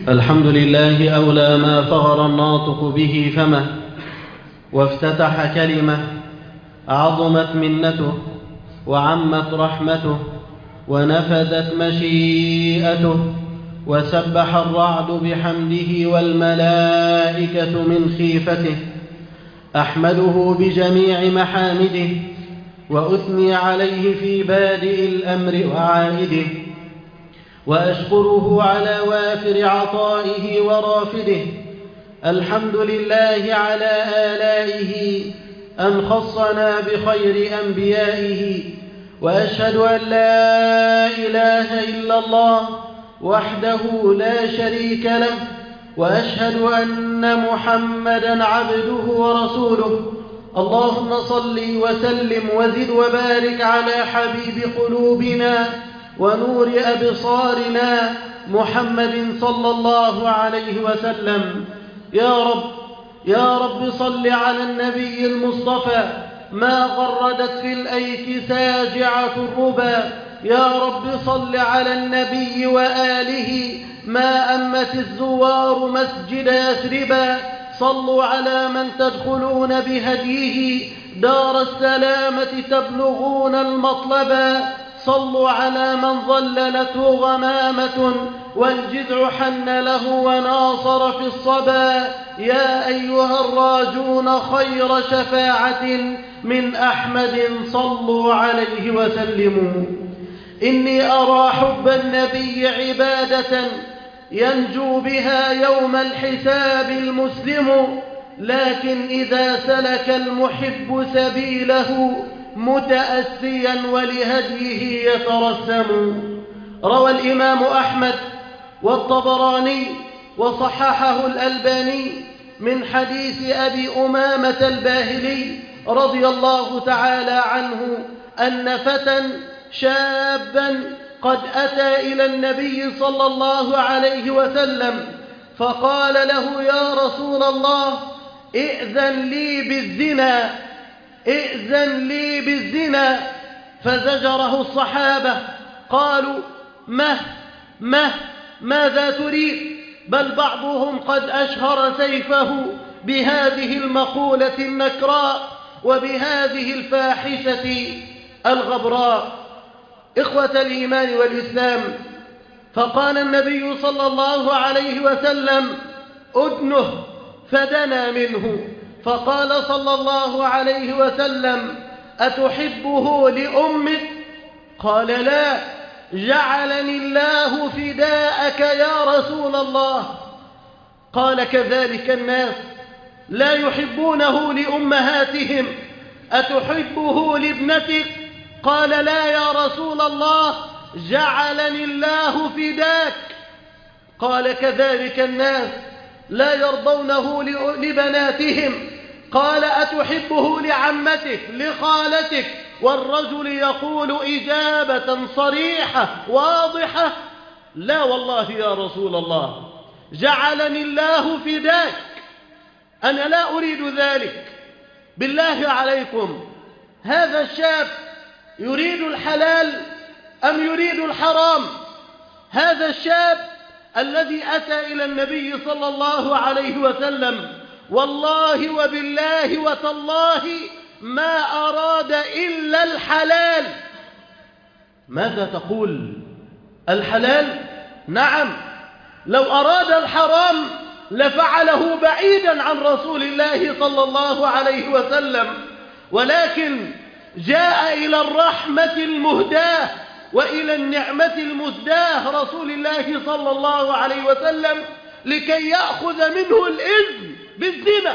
الحمد لله أولى ما فغر الناطق به فمه وافتتح كلمة، عظمت منته وعمت رحمته ونفذت مشيئته، وسبح الرعد بحمده والملائكة من خيفته. أحمده بجميع محامده وأثني عليه في بادئ الأمر وعائده، وأشكره على وافر عطائه ورافده. الحمد لله على آلائه أن خصنا بخير أنبيائه، وأشهد أن لا إله إلا الله وحده لا شريك له، وأشهد أن محمدًا عبده ورسوله. اللهم صل وسلم وزد وبارك على حبيب قلوبنا ونور أبصارنا محمد صلى الله عليه وسلم. يا رب صل على النبي المصطفى ما غردت في الأيك ساجعة الربا. يا رب صل على النبي وآله ما أمت الزوار مسجد يثربا. صلوا على من تدخلون بهديه دار السلامة تبلغون المطلبا. صلوا على من ظللته غمامة والجذع حن له وناصر في الصبا. يا أيها الراجون خير شفاعة من أحمد صلوا عليه وسلموا. إني أرى حب النبي عبادة ينجو بها يوم الحساب المسلم، لكن إذا سلك المحب سبيله متأسيا ولهديه يترسم. روى الإمام أحمد والطبراني وصححه الألباني من حديث أبي أمامة الباهلي رضي الله تعالى عنه أن فتى شابا قد أتى إلى النبي صلى الله عليه وسلم فقال له: يا رسول الله، ائذن لي بالزنا. فزجره الصحابة قالوا: ماذا تريد؟ بل بعضهم قد أشهر سيفه بهذه المقولة النكراء وبهذه الفاحشة الغبراء. إخوة الإيمان والإسلام، فقال النبي صلى الله عليه وسلم: أدنه، فدنا منه. فقال صلى الله عليه وسلم: أتحبه لأمك؟ قال: لا. جعلني الله فداءك يا رسول الله. قال: كذلك الناس لا يحبونه لأمهاتهم. أتحبه لابنتك؟ قال: لا يا رسول الله. جعلني الله فداك. قال: كذلك الناس لا يرضونه لبناتهم. قال: أتحبه لعمتك لخالتك؟ والرجل يقول إجابة صريحة واضحة: لا والله يا رسول الله، جعلني الله فداك، أنا لا أريد ذلك. بالله عليكم، هذا الشاب يريد الحلال أم يريد الحرام؟ هذا الشاب الذي أتى إلى النبي صلى الله عليه وسلم والله وبالله وتالله ما أراد إلا الحلال. ماذا تقول؟ الحلال؟ نعم. لو أراد الحرام لفعله بعيدا عن رسول الله صلى الله عليه وسلم، ولكن جاء إلى الرحمة المهداة وإلى النعمة المزداة رسول الله صلى الله عليه وسلم لكي يأخذ منه الإذن بالزنا.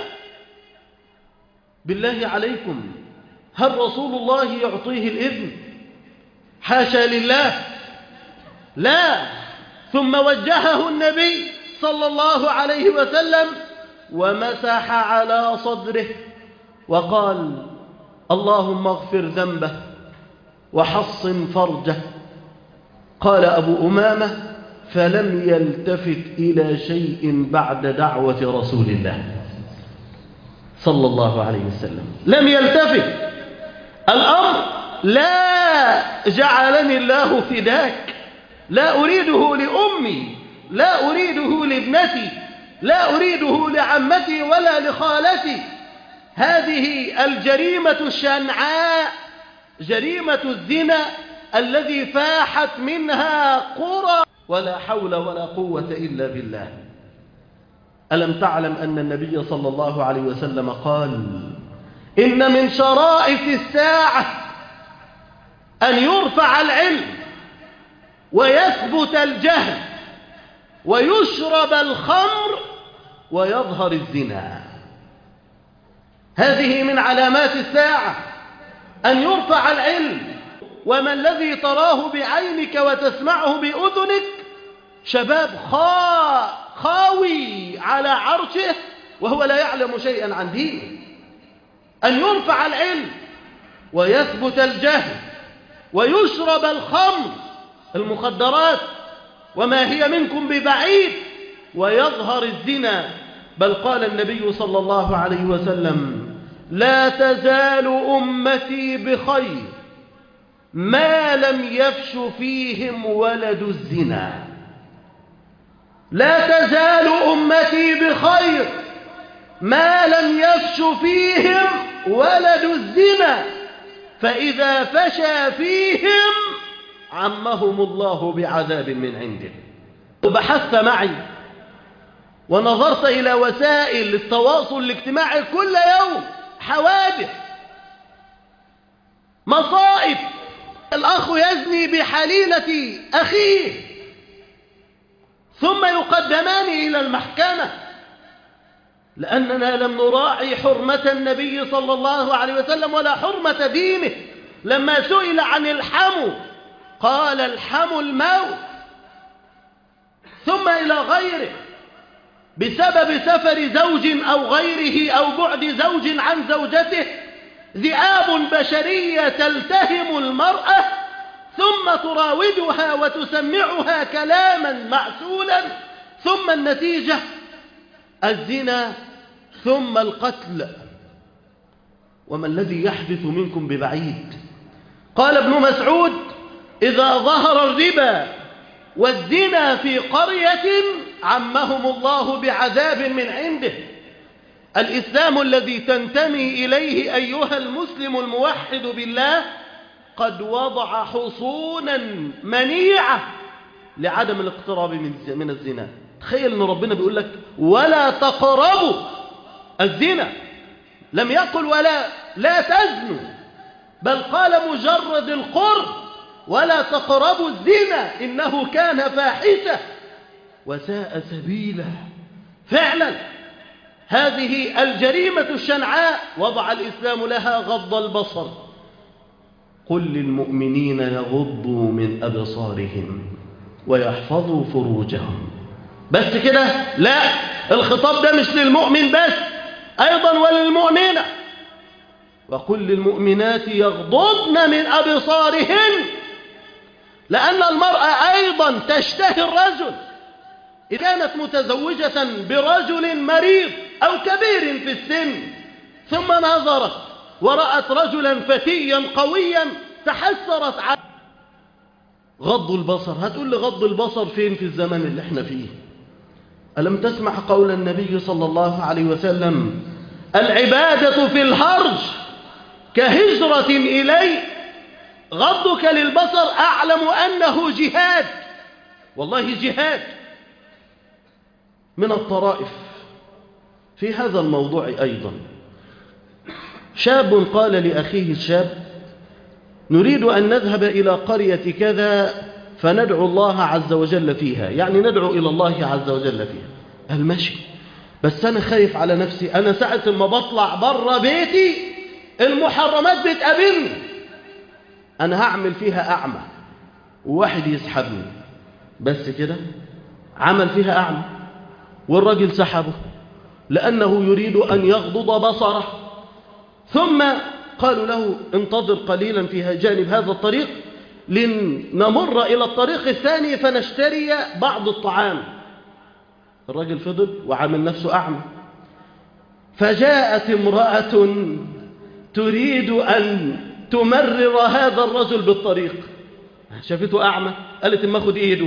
بالله عليكم، هل رسول الله يعطيه الإذن؟ حاشا لله، لا. ثم وجهه النبي صلى الله عليه وسلم ومسح على صدره وقال: اللهم اغفر ذنبه وحصن فرجه. قال أبو أمامة: فلم يلتفت إلى شيء بعد دعوة رسول الله صلى الله عليه وسلم، لم يلتفت. الأمر لا جعلني الله فداك، لا أريده لأمي لا أريده لابنتي، لا أريده لعمتي ولا لخالتي. هذه الجريمة الشنعاء، جريمة الزنا الذي فاحت منها قرى، ولا حول ولا قوة إلا بالله. ألم تعلم أن النبي صلى الله عليه وسلم قال: إن من شرائط الساعة أن يرفع العلم ويثبت الجهل ويشرب الخمر ويظهر الزنا. هذه من علامات الساعة، أن يرفع العلم. وما الذي تراه بعينك وتسمعه بأذنك؟ شباب خاوي على عرشه وهو لا يعلم شيئا عن دينه. أن يرفع العلم ويثبت الجهل ويشرب الخمر، المخدرات، وما هي منكم ببعيد، ويظهر الزنا. بل قال النبي صلى الله عليه وسلم: لا تزال أمتي بخير ما لم يفش فيهم ولد الزنا. لا تزال أمتي بخير ما لم يفش فيهم ولد الزنا، فإذا فشى فيهم عمهم الله بعذاب من عنده. وبحثت معي ونظرت إلى وسائل التواصل الاجتماعي كل يوم، حوادث، مصائب. الأخ يزني بحليلة أخيه ثم يقدمان إلى المحكمة لأننا لم نراعي حرمة النبي صلى الله عليه وسلم ولا حرمة دينه. لما سئل عن الحمو قال: الحمو الموت. ثم إلى غيره، بسبب سفر زوج أو غيره أو بعد زوج عن زوجته، ذئاب بشرية تلتهم المرأة ثم تراودها وتسمعها كلاما معسولا، ثم النتيجة الزنا ثم القتل. وما الذي يحدث منكم ببعيد. قال ابن مسعود: إذا ظهر الربا والزنا في قرية عمهم الله بعذاب من عنده. الإسلام الذي تنتمي إليه أيها المسلم الموحد بالله قد وضع حصونا منيعة لعدم الاقتراب من الزنا. تخيل أن ربنا بيقول لك: ولا تقربوا الزنا. لم يقل لا تزنوا، بل قال مجرد القرب: ولا تقربوا الزنا إنه كان فاحشة وساء سبيلا. فعلا هذه الجريمة الشنعاء وضع الإسلام لها غض البصر. قل للمؤمنين يغضوا من أبصارهم ويحفظوا فروجهم. بس كده؟ لا، الخطاب ده مش للمؤمن بس، أيضا وللمؤمنة. وقل للمؤمنات يغضضن من أبصارهن، لأن المرأة أيضا تشتهي الرجل. إذا كانت متزوجة برجل مريض أو كبير في السن ثم نظرت ورأت رجلا فتيا قويا تحسرت عنه. غض البصر. هتقول لي غض البصر فين في الزمن اللي احنا فيه؟ ألم تسمع قول النبي صلى الله عليه وسلم: العبادة في الهرج كهجرة إلي. غضك للبصر أعلم أنه جهاد، والله جهاد. من الطرائف في هذا الموضوع أيضا شاب قال لأخيه الشاب: نريد أن نذهب إلى قرية كذا فندعو الله عز وجل فيها، يعني ندعو إلى الله عز وجل فيها. قال: ماشي، بس أنا خايف على نفسي، أنا ساعة ما بطلع بره بيتي المحرمات بتقابلني، أنا هعمل فيها أعمى وواحد يسحبني. بس كده عمل فيها أعمى والرجل سحبه لأنه يريد أن يغضض بصره. ثم قالوا له: انتظر قليلا في جانب هذا الطريق لنمر إلى الطريق الثاني فنشتري بعض الطعام. الرجل فضل وعمل نفسه أعمى. فجاءت امرأة تريد أن تمرر هذا الرجل بالطريق، شافته أعمى، قالت: اما أخذ إيده.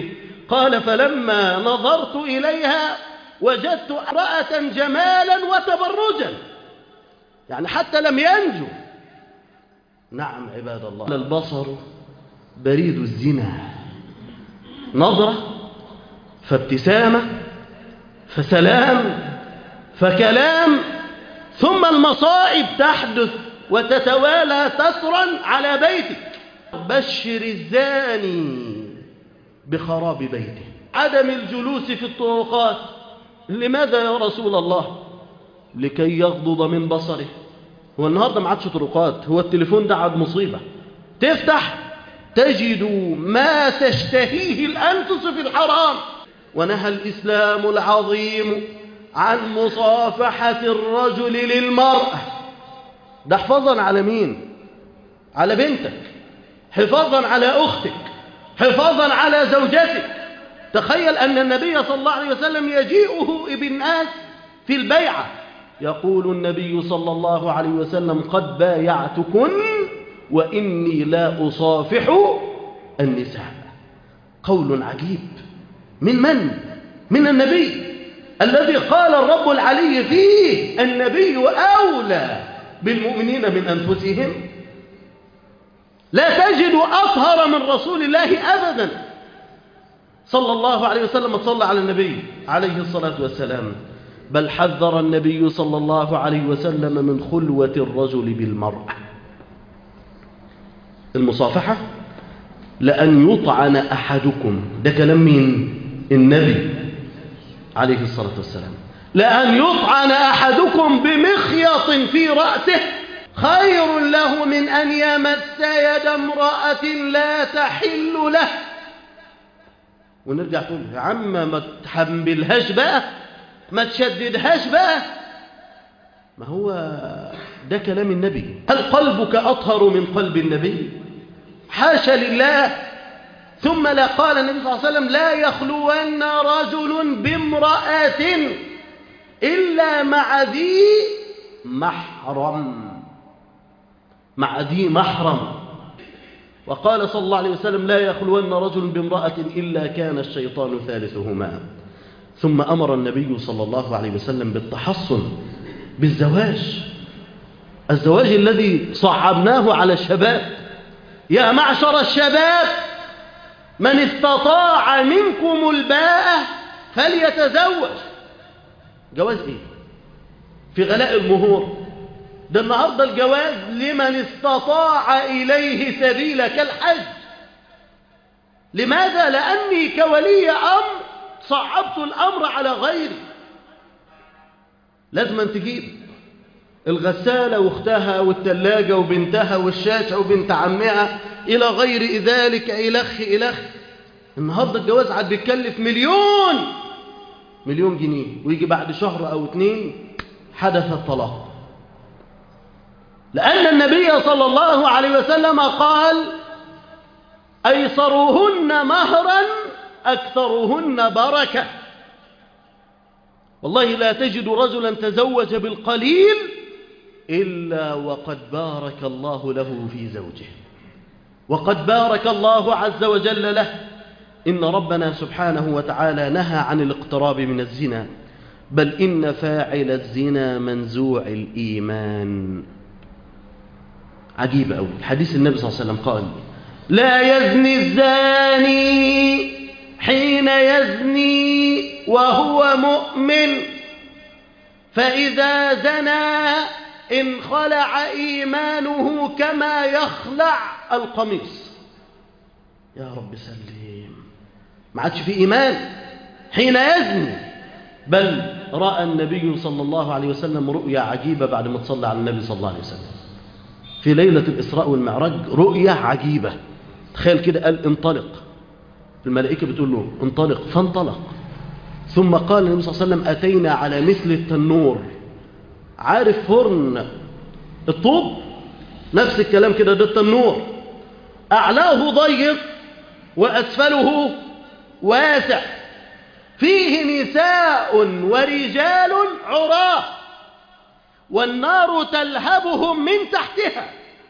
قال فلما نظرت إليها وجدت امرأة جمالا وتبرجا، يعني حتى لم ينجو. نعم عباد الله، البصر بريد الزنا، نظرة فابتسامة فسلام فكلام، ثم المصائب تحدث وتتوالى تسرا على بيتك. بشر الزاني بخراب بيته. عدم الجلوس في الطرقات، لماذا يا رسول الله؟ لكي يغضض من بصره. هو النهارده ما عادش طرقات، هو التليفون ده عاد مصيبة، تفتح تجد ما تشتهيه الأنفس في الحرام. ونهى الإسلام العظيم عن مصافحة الرجل للمرأة. ده حفاظا على مين؟ على بنتك، حفاظا على أختك، حفاظا على زوجتك. تخيل أن النبي صلى الله عليه وسلم يجيئه بالناس في البيعة، يقول النبي صلى الله عليه وسلم قد بايعتكن وإني لا أصافح النساء. قول عجيب من؟ من النبي الذي قال الرب العلي فيه النبي أولى بالمؤمنين من أنفسهم. لا تجد أطهر من رسول الله أبدا صلى الله عليه وسلم. صلى على النبي عليه الصلاة والسلام. بل حذر النبي صلى الله عليه وسلم من خلوة الرجل بالمرأة. المصافحة لأن يطعن أحدكم، ده كلام مين؟ النبي عليه الصلاة والسلام. لأن يطعن أحدكم بمخيط في رأسه خير له من أن يمس يد امرأة لا تحل له. ونرجع تقول يا عم ما تحملهاش بقى، ما تشددهاش بقى. ما هو ده كلام النبي. هل قلبك أطهر من قلب النبي؟ حاشا لله. ثم لا قال النبي صلى الله عليه وسلم لا يخلون رجل بامرأة إلا مع ذي محرم، مع ذي محرم. وقال صلى الله عليه وسلم لا يخلون رجل بامرأة إلا كان الشيطان ثالثهما. ثم أمر النبي صلى الله عليه وسلم بالتحصن بالزواج، الزواج الذي صعبناه على الشباب. يا معشر الشباب من استطاع منكم الباءة فليتزوج. جواز ايه؟ في غلاء المهور ده النهارده الجواز لمن استطاع إليه سبيلا كالحج. لماذا؟ لأني كولي أمر صعبت الأمر على غيري. لازم أن تجيب الغسالة واختها والثلاجة وبنتها والشاشة وبنت عمها إلى غير ذلك إلخ. النهاردة الجواز عاد بيتكلف مليون جنيه، ويجي بعد شهر أو 2 حدث الطلاق. لأن النبي صلى الله عليه وسلم قال أيسرهن مهرا أكثرهن بركة. والله لا تجد رجلا تزوج بالقليل إلا وقد بارك الله له في زوجه، وقد بارك الله عز وجل له. إن ربنا سبحانه وتعالى نهى عن الاقتراب من الزنا، بل إن فاعل الزنا منزوع الإيمان. عجيب أوي حديث النبي صلى الله عليه وسلم قال لا يزني الزاني حين يزني وهو مؤمن، فإذا زنى انخلع إيمانه كما يخلع القميص. يا رب سلم، ما عادش في إيمان حين يزني. بل رأى النبي صلى الله عليه وسلم رؤيا عجيبة بعد ما تصلى على النبي صلى الله عليه وسلم في ليلة الإسراء والمعراج. رؤيا عجيبة. تخيل كده، قال انطلق، الملائكة بتقول له انطلق، فانطلق. ثم قال النبي صلى الله عليه وسلم أتينا على مثل التنور. عارف فرن الطوب؟ نفس الكلام كده، ده التنور، أعلاه ضيق وأسفله واسع، فيه نساء ورجال عراة، والنار تلهبهم من تحتها،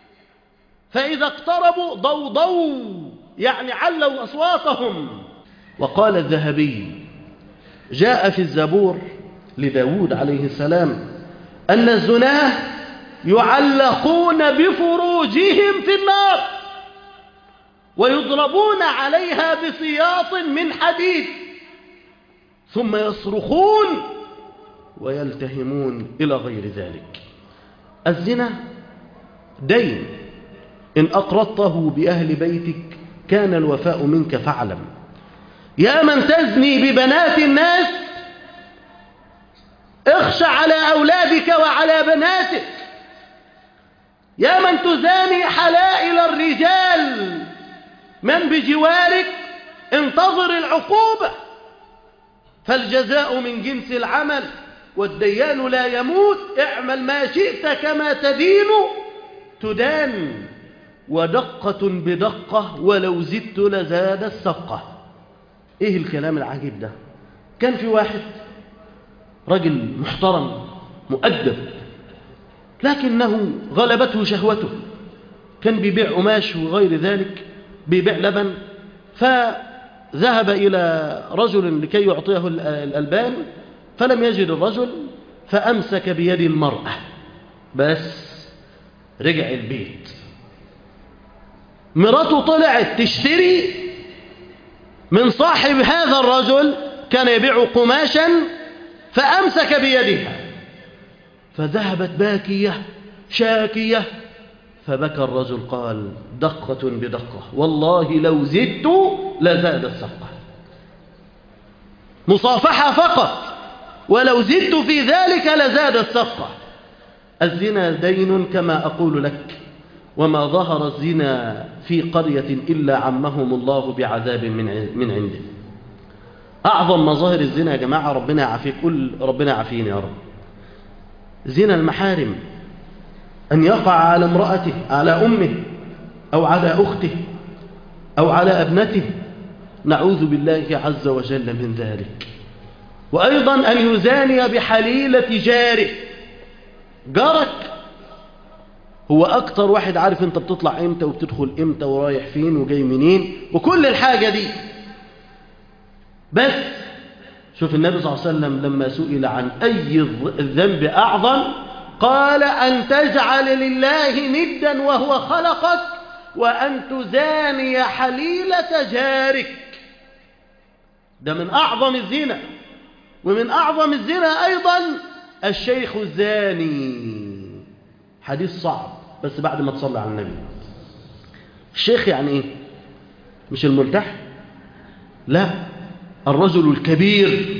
فإذا اقتربوا ضوضوا، يعني علوا أصواتهم، وقال الذهبي: جاء في الزبور لداود عليه السلام أن الزناه يعلقون بفروجهم في النار ويضربون عليها بسياط من حديد ثم يصرخون ويلتهمون إلى غير ذلك. الزنا دين، إن أقرضته بأهل بيتك كان الوفاء منك فاعلم. يا من تزني ببنات الناس اخشى على أولادك وعلى بناتك. يا من تزاني حلائل الرجال من بجوارك انتظر العقوبة، فالجزاء من جنس العمل والديان لا يموت. اعمل ما شئت كما تدين تدان. ودقة بدقة ولو زدت لزاد السقة. ايه الكلام العجيب ده؟ كان في واحد رجل محترم مؤدب لكنه غلبته شهوته، كان بيبيع قماش وغير ذلك، بيبيع لبن، فذهب إلى رجل لكي يعطيه الألبان فلم يجد الرجل فأمسك بيد المرأة. بس رجع البيت، مراته طلعت تشتري من صاحب هذا الرجل كان يبيع قماشا فأمسك بيدها، فذهبت باكية شاكية، فبكى الرجل قال: دقة بدقة والله لو زدت لزاد السقة. مصافحة فقط، ولو زدت في ذلك لزاد السقة. الزنا دين كما أقول لك، وما ظهر الزنا في قرية إلا عمهم الله بعذاب من عنده. أعظم مظاهر الزنا يا جماعة، ربنا يعافيك، قل ربنا يعافيني يا رب، زنا المحارم، أن يقع على امرأته، على أمه أو على أخته أو على ابنته، نعوذ بالله عز وجل من ذلك. وأيضا أن يزاني بحليلة جاره. جارك هو أكتر واحد عارف أنت بتطلع إمتى وبتدخل إمتى ورايح فين وجاي منين وكل الحاجة دي. بس شوف النبي صلى الله عليه وسلم لما سئل عن أي الذنب أعظم قال: أن تجعل لله ندا وهو خلقك وأن تزاني حليلة جارك. ده من أعظم الزنا. ومن أعظم الزنا أيضا الشيخ الزاني. حديث صعب بس بعد ما تصلي على النبي. الشيخ يعني إيه؟ مش الملتحي، لا، الرجل الكبير،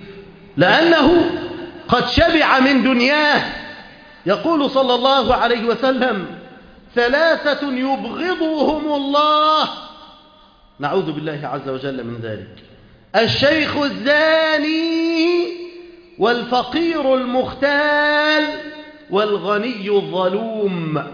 لأنه قد شبع من دنياه. يقول صلى الله عليه وسلم: ثلاثة يبغضهم الله، نعوذ بالله عز وجل من ذلك: الشيخ الزاني والفقير المختال والغني الظلوم.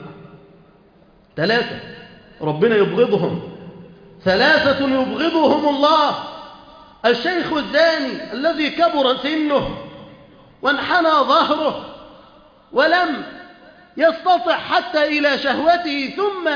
ثلاثة ربنا يبغضهم، ثلاثة يبغضهم الله: الشيخ الزاني الذي كبر سنه وانحنى ظهره ولم يستطع حتى إلى شهوته ثم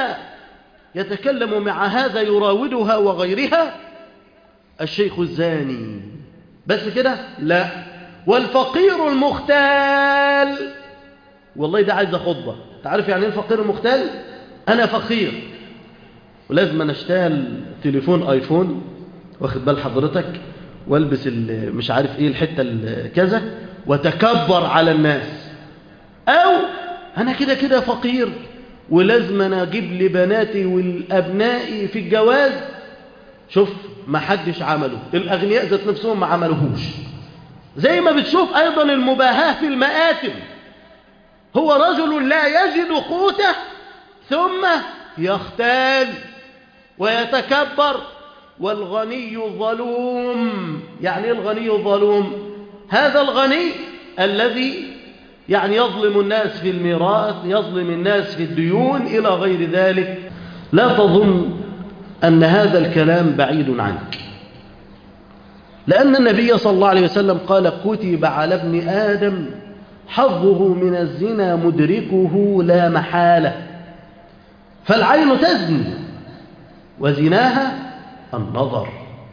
يتكلم مع هذا يراودها وغيرها. الشيخ الزاني. بس كده؟ لا. والفقير المختال، والله ده عايز خطبة. تعرف يعني ايه الفقير المختال؟ أنا فقير ولازم أشتال تليفون آيفون، واخد بال حضرتك، والبس مش عارف ايه الحتة كذا وتكبر على الناس. أو أنا كده كده فقير ولازم أنا أجيب لبناتي والأبنائي في الجواز. شوف ما حدش عمله، الأغنياء ذات نفسهم ما عملوهوش. زي ما بتشوف أيضا المباهاة في المآتم، هو رجل لا يجد قوته ثم يختال ويتكبر. والغني الظلوم، يعني ايه الغني الظلوم؟ هذا الغني الذي يعني يظلم الناس في الميراث، يظلم الناس في الديون إلى غير ذلك. لا تظن أن هذا الكلام بعيد عنك، لأن النبي صلى الله عليه وسلم قال: كتب على ابن آدم حظه من الزنا مدركه لا محالة. فالعين تزني وزناها النظر،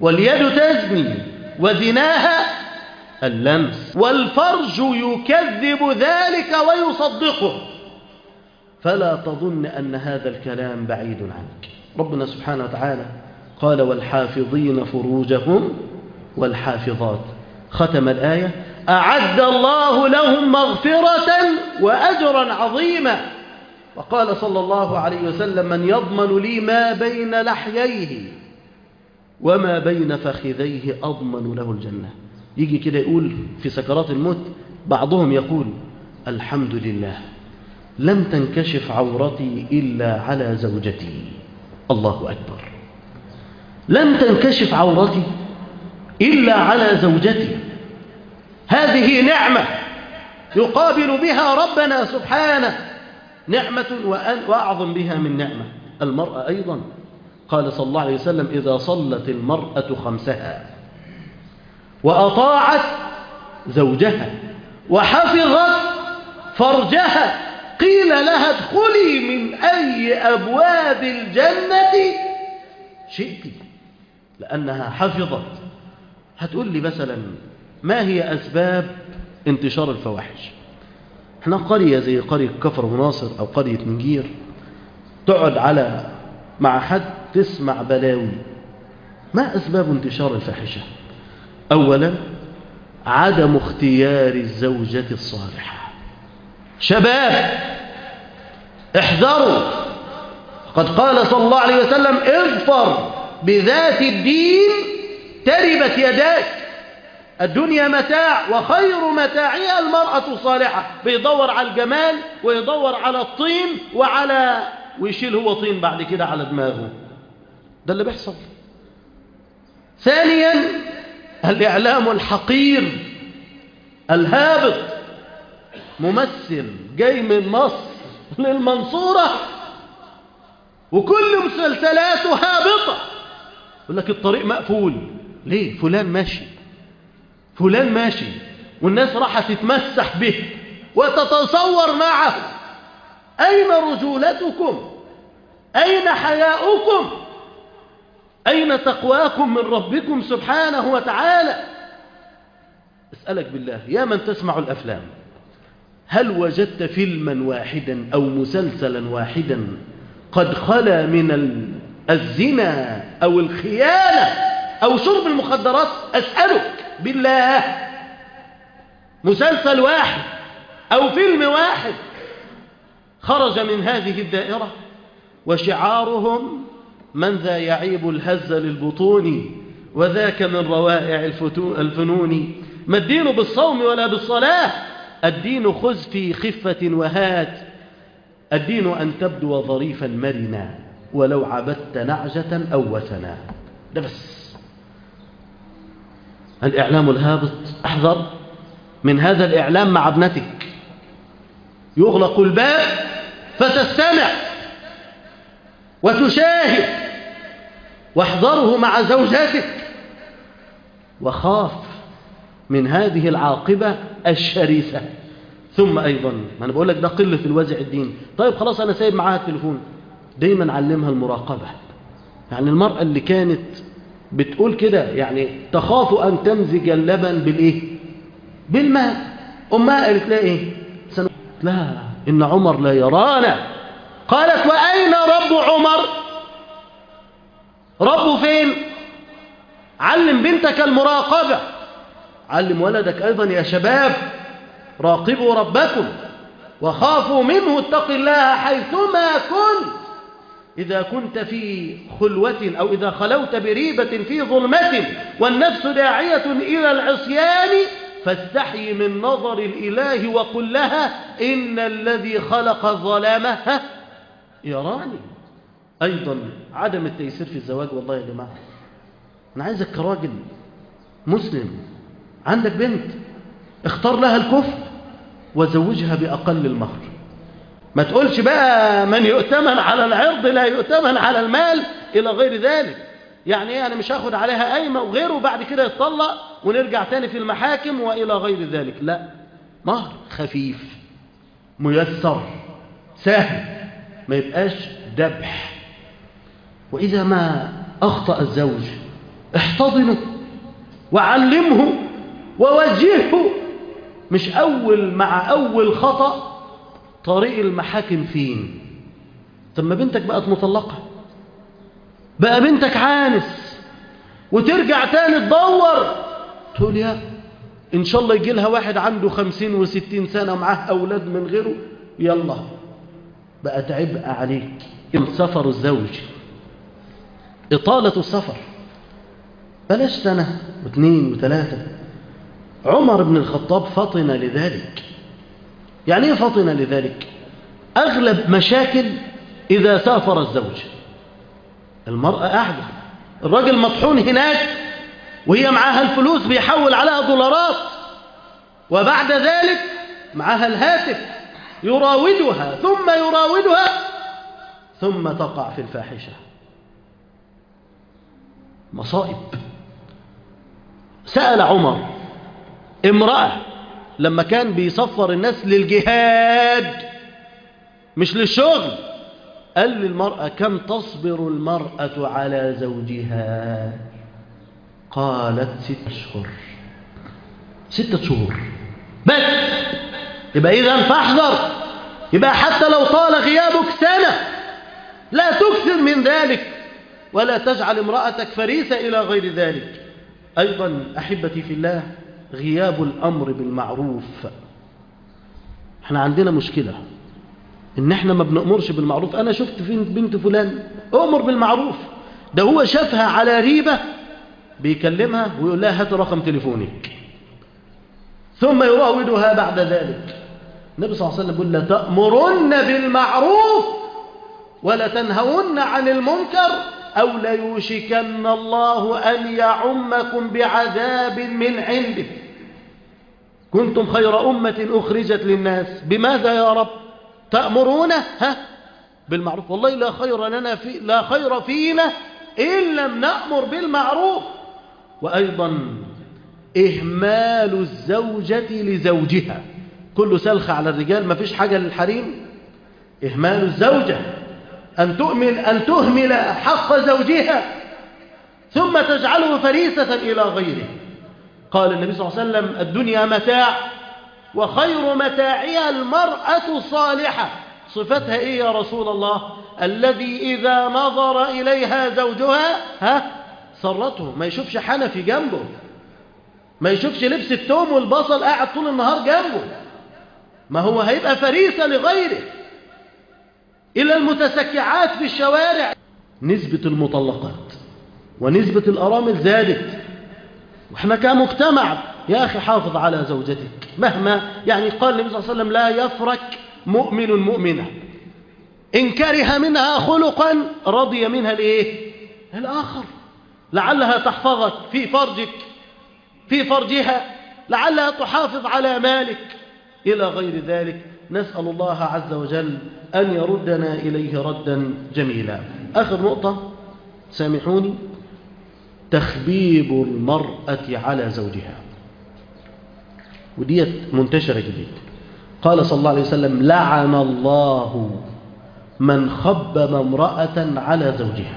واليد تزني وزناها اللمس، والفرج يكذب ذلك ويصدقه، فلا تظن أن هذا الكلام بعيد عنك. ربنا سبحانه وتعالى قال والحافظين فروجهم والحافظات، ختم الآية أعد الله لهم مغفرة وأجرا عظيما. وقال صلى الله عليه وسلم من يضمن لي ما بين لحييه وما بين فخذيه أضمن له الجنة. يجي كده يقول في سكرات الموت، بعضهم يقول الحمد لله لم تنكشف عورتي إلا على زوجتي. الله أكبر، لم تنكشف عورتي إلا على زوجتي. هذه نعمة يقابل بها ربنا سبحانه، نعمة وأعظم بها من نعمة. المرأة أيضا قال صلى الله عليه وسلم إذا صلت المرأة خمسها وأطاعت زوجها وحفظت فرجها قيل لها ادخلي من أي أبواب الجنة شئت، لأنها حفظت. هتقول لي مثلا ما هي أسباب انتشار الفواحش؟ احنا قرية زي قرية كفر مناصر أو قرية نجير، تقعد مع حد تسمع بلاوي. ما أسباب انتشار الفاحشة؟ أولا عدم اختيار الزوجة الصالحة. شباب احذروا، قد قال صلى الله عليه وسلم اظفر بذات الدين تربت يداك. الدنيا متاع وخير متاعها المرأة الصالحة. بيدور على الجمال ويدور على الطين ويشيل هو طين بعد كده على دماغه. ده اللي بيحصل. ثانيا الإعلام الحقير الهابط. ممثل جاي من مصر للمنصورة وكل مسلسلاته هابطة، يقول لك الطريق مقفول. ليه؟ فلان ماشي والناس راح تتمسح به وتتصور معه. أين رجولتكم؟ أين حياؤكم؟ أين تقواكم من ربكم سبحانه وتعالى؟ أسألك بالله يا من تسمع الأفلام، هل وجدت فيلما واحدا أو مسلسلا واحدا قد خلا من الزنا أو الخيانة أو شرب المخدرات؟ أسألك بالله مسلسل واحد أو فيلم واحد خرج من هذه الدائرة؟ وشعارهم من ذا يعيب الهز للبطون وذاك من روائع الفنون. ما الدين بالصوم ولا بالصلاة، الدين خذ في خفة وهات، الدين أن تبدو ظريفا مرنا ولو عبدت نعجة أو وثنا. ده بس. الإعلام الهابط، احذر من هذا الإعلام مع ابنتك. يغلق الباب فتستمع وتشاهد، واحذره مع زوجاتك، وخاف من هذه العاقبة الشرسة. ثم أيضا ما أنا بقول لك ده قلة الوازع الدين. طيب خلاص أنا سايب معاها التليفون، دايما علمها المراقبة. يعني المرأة اللي كانت بتقول كده يعني تخاف أن تمزج اللبن بالإيه؟ بالماء. أمها قالت لها إيه؟ لا إن عمر لا يرانا. قالت وأين رب عمر؟ ربه فين؟ علم بنتك المراقبة، علم ولدك أيضا يا شباب. راقبوا ربكم وخافوا منه، اتق الله حيثما كنت. إذا كنت في خلوة أو إذا خلوت بريبة في ظلمة والنفس داعية إلى العصيان فاستحي من نظر الإله وقل لها إن الذي خلق الظلام يراني. أيضا عدم التيسير في الزواج. والله يا جماعة أنا عايزك كراجل مسلم عندك بنت اختار لها الكفء وزوجها بأقل المهر. ما تقولش بقى من يؤتمن على العرض لا يؤتمن على المال إلى غير ذلك. يعني ايه؟ أنا مش هاخد عليها قايمة وغيره وبعد كده يتطلق ونرجع تاني في المحاكم وإلى غير ذلك. لا، مهر خفيف ميسر سهل، ما يبقاش ذبح. وإذا ما أخطأ الزوج احتضنه وعلمه ووجهه، مش مع أول خطأ طريق المحاكم فين. ثم بنتك بقت مطلقة، بقى بنتك عانس، وترجع تاني تدور تقول يا إن شاء الله يجي لها واحد عنده 50 و60 سنة معاه أولاد من غيره، يلا بقى عبء عليك. سفر الزوج، إطالة السفر، بلاش سنة واثنين وثلاثة. عمر بن الخطاب فطن لذلك. يعني ايه فطن لذلك؟ أغلب مشاكل إذا سافر الزوج، المرأة قاعدة، الراجل مطحون هناك وهي معاها الفلوس بيحول عليها دولارات، وبعد ذلك معاها الهاتف يراودها ثم يراودها ثم تقع في الفاحشة. مصائب. سأل عمر امرأة لما كان بيصفر الناس للجهاد مش للشغل، قال للمرأة كم تصبر المرأة على زوجها؟ قالت 6 أشهر. 6 شهور بس. يبقى إذن فاحذر، يبقى حتى لو طال غيابك سنة لا تكثر من ذلك، ولا تجعل امرأتك فريسة إلى غير ذلك. أيضا أحبتي في الله، غياب الأمر بالمعروف. احنا عندنا مشكلة ان احنا ما بنأمرش بالمعروف. انا شفت في بنت فلان أمر بالمعروف، ده هو شافها على ريبة بيكلمها ويقول لها هات رقم تليفونك، ثم يراودها بعد ذلك. النبي صلى الله عليه وسلم يقول لا تأمرن بالمعروف ولا تنهون عن المنكر أو ليوشكن الله أن يعمكم بعذاب من عنده. كنتم خير أمة أخرجت للناس. بماذا يا رب؟ تأمرون بالمعروف. والله لا خير فينا إن لم نأمر بالمعروف. وأيضا إهمال الزوجة لزوجها. كله سلخ على الرجال، ما فيش حاجة للحريم. إهمال الزوجة أن تهمل حق زوجها ثم تجعله فريسة إلى غيره. قال النبي صلى الله عليه وسلم الدنيا متاع وخير متاعها المرأة الصالحة. صفتها إيه يا رسول الله؟ الذي إذا نظر إليها زوجها سرته. ما يشوفش حنفي جنبه، ما يشوفش لبس التوم والبصل قاعد طول النهار جنبه، ما هو هيبقى فريسة لغيره. إلى المتسكعات في الشوارع. نسبة المطلقات ونسبة الأرامل زادت، وإحنا كمجتمع يا أخي حافظ على زوجتك مهما يعني. قال النبي صلى الله عليه وسلم لا يفرك مؤمن مؤمنة إن كره منها خلقا رضي منها الآخر، لعلها تحفظك في فرجها، لعلها تحافظ على مالك إلى غير ذلك. نسأل الله عز وجل أن يردنا إليه ردا جميلا. آخر نقطة سامحوني، تخبيب المرأة على زوجها، وديت منتشرة جدا. قال صلى الله عليه وسلم لعن الله من خبب امرأة على زوجها.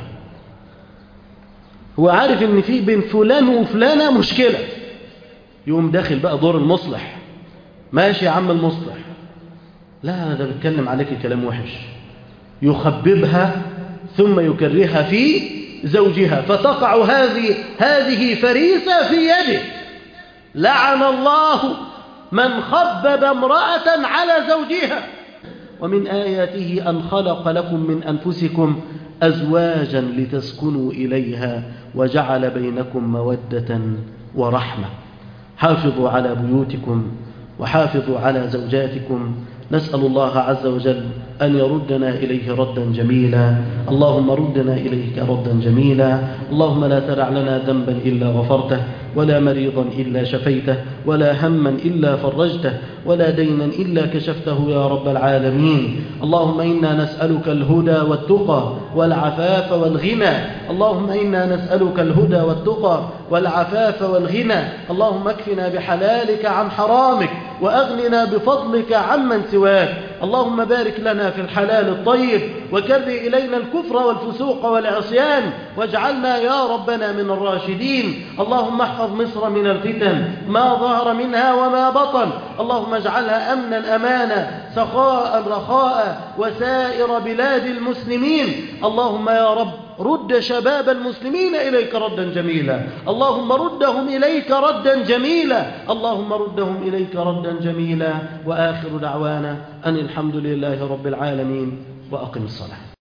هو عارف ان في بين فلان وفلانة مشكلة، يقوم داخل بقى دور المصلح. ماشي يا عم المصلح، لا ده بيتكلم عليك كلام وحش، يخببها ثم يكرهها في زوجها فتقع هذه فريسة في يده. لعن الله من خبب امرأة على زوجها. ومن آياته أن خلق لكم من أنفسكم أزواجا لتسكنوا إليها وجعل بينكم مودة ورحمة. حافظوا على بيوتكم وحافظوا على زوجاتكم. نسأل الله عز وجل أن يردنا إليه ردا جميلا. اللهم ردنا إليك ردا جميلا. اللهم لا تدع لنا ذنبا إلا غفرته، ولا مريضا إلا شفيته، ولا هما إلا فرجته، ولا دينا إلا كشفته يا رب العالمين. اللهم إنا نسألك الهدى والتقى والعفاف والغنى. اللهم إنا نسألك الهدى والتقى والعفاف والغنى. اللهم اكفنا بحلالك عن حرامك، وأغننا بفضلك عمن سواك. اللهم بارك لنا في الحلال الطيب، وكر إلينا الكفر والفسوق والعصيان، واجعلنا يا ربنا من الراشدين. اللهم احفظ مصر من الفتن ما ظهر منها وما بطن، اللهم اجعلها أمنا أمانا سخاء رخاء وسائر بلاد المسلمين. اللهم يا رب رد شباب المسلمين إليك ردا جميلا، اللهم ردهم إليك ردا جميلا، اللهم ردهم إليك ردا جميلا. وآخر دعوانا أن الحمد لله رب العالمين، وأقم الصلاة.